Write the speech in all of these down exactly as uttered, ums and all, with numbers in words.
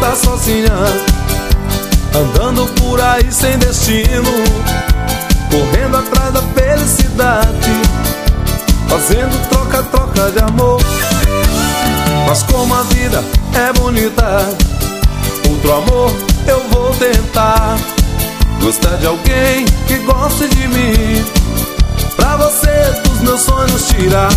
está sozinha, andando por aí sem destino, correndo atrás da felicidade, fazendo troca-troca de amor. Mas como a vida é bonita, outro amor eu vou tentar. Gostar de alguém que goste de mim, pra você dos meus sonhos tirar.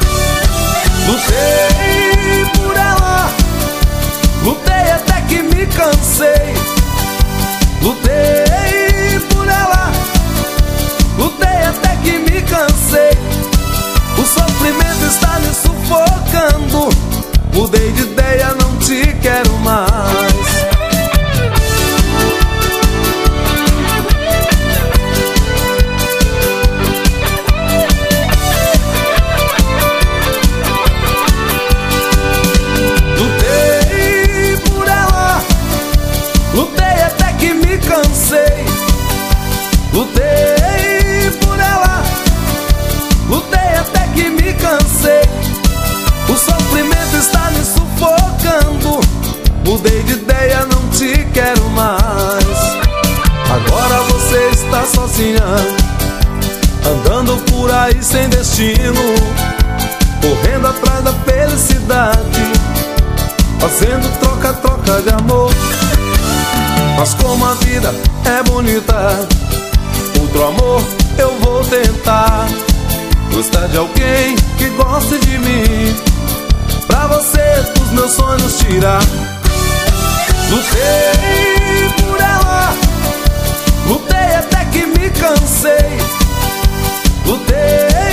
Lutei por ela, lutei até que me cansei. Lutei por ela, lutei até que me cansei. O sofrimento está me sufocando. Mudei de ideia, não te quero mais. Lutei por ela, lutei até que me cansei. Lutei por ela, lutei até que me cansei. O sofrimento está me sufocando. Mudei de ideia, não te quero mais. Agora você está sozinha, andando por aí sem destino, correndo atrás da felicidade, fazendo troca-troca de amor. Mas como a vida é bonita, outro amor eu vou tentar. Gostar de alguém que goste de mim, pra você dos meus sonhos tirar. Lutei por ela, lutei até que me cansei. Lutei